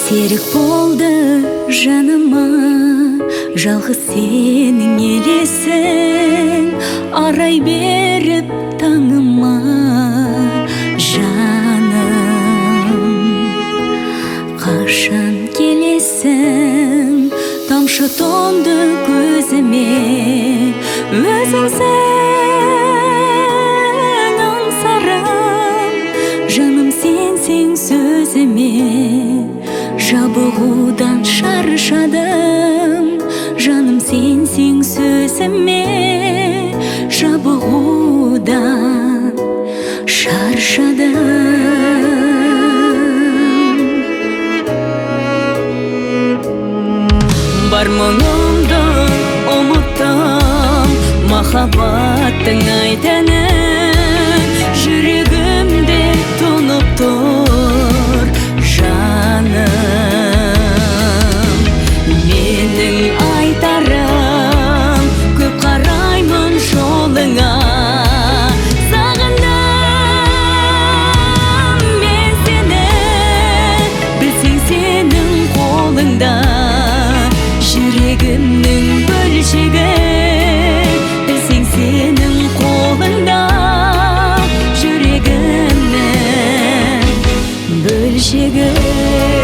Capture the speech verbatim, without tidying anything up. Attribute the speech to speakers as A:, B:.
A: Серік болды жаныма, жалғыз сенің елесің, арай беріп таңыма, жаным. Қашан келесің, тамшы тоңды көзіме, өзіңсің аңсарым, жаным сенсең сөзіме. Жабығудан шаршадым, жаным сенсең сөзіме. Жабығудан шаршадым. Бар мұңымды ұмыттым, махаббаттың айтыны жүрегімде тұнып тұр, жаным. Менің айтарым көп, қараймын жолыңа, сағындым мен сені. Білсең сенің қолыңда жүрегімнің бөлшегі, білсең сенің қолыңда жүрегімнің бөлшегі.